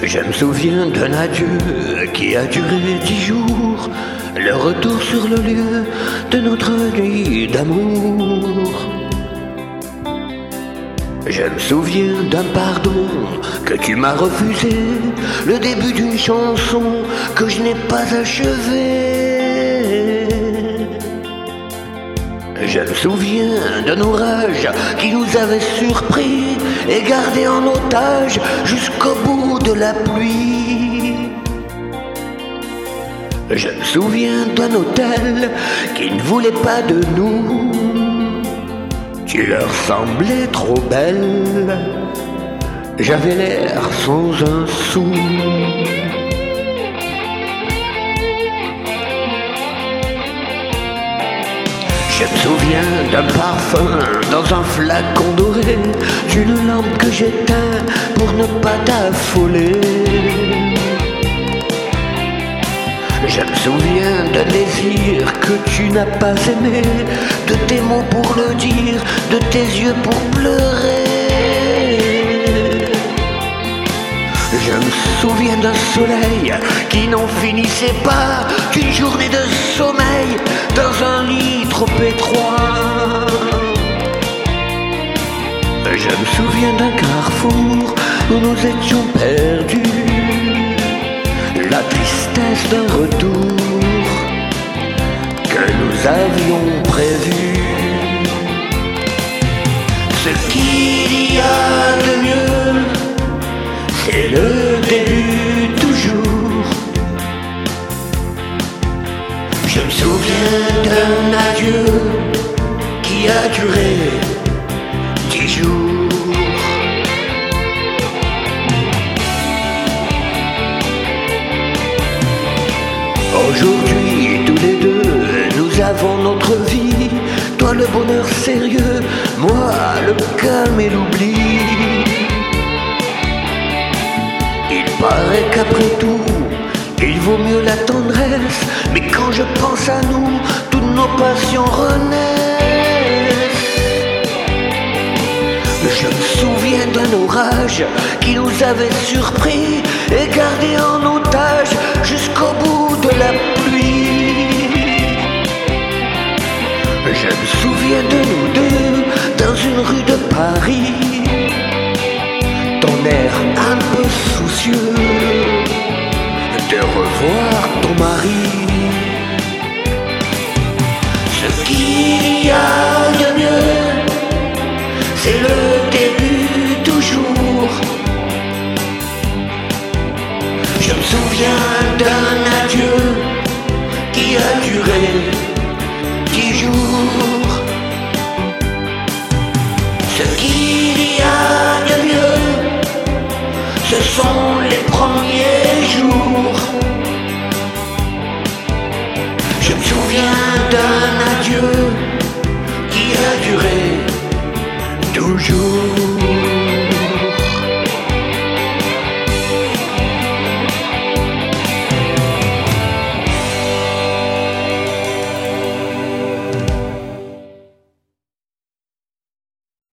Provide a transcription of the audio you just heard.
Je me souviens d'un adieu qui a duré 10 jours, le retour sur le lieu de notre nuit d'amour. Je me souviens d'un pardon que tu m'as refusé, le début d'une chanson que je n'ai pas achevée. Je me souviens d'un orage qui nous avait surpris et gardé en otage jusqu'au bout de la pluie. Je me souviens d'un hôtel qui ne voulait pas de nous. Tu leur semblais trop belle, j'avais l'air sans un sou. Je me souviens d'un parfum dans un flacon doré, d'une lampe que j'éteins pour ne pas t'affoler. Je me souviens d'un désir que tu n'as pas aimé, de tes mots pour le dire, de tes yeux pour pleurer. Je me souviens d'un soleil qui n'en finissait pas, d'une journée de sommeil dans un lit trop étroit. Je me souviens d'un carrefour où nous étions perdus, la tristesse d'un retour que nous avions prévu. Ce qu'il y a de mieux, c'est le début toujours. Je me souviens d'un adieu qui a duré 10 jours. Aujourd'hui, tous les deux, nous avons notre vie. Toi le bonheur sérieux, moi le calme et l'oubli. Il paraît qu'après tout, il vaut mieux la tendresse, mais quand je pense à nous, toutes nos passions renaissent. Je me souviens d'un orage qui nous avait surpris et gardé en otage jusqu'au bout de la pluie. Je me souviens de nous deux dans une rue de Paris, ton air un peu soucieux de revoir ton mari. Ce qu'il y a de mieux, c'est le début toujours. Je me souviens d'un adieu qui a duré 10 jours. Ce qu'il y a de mieux, ce sont les premiers jours. Je me souviens d'un adieu qui a duré toujours.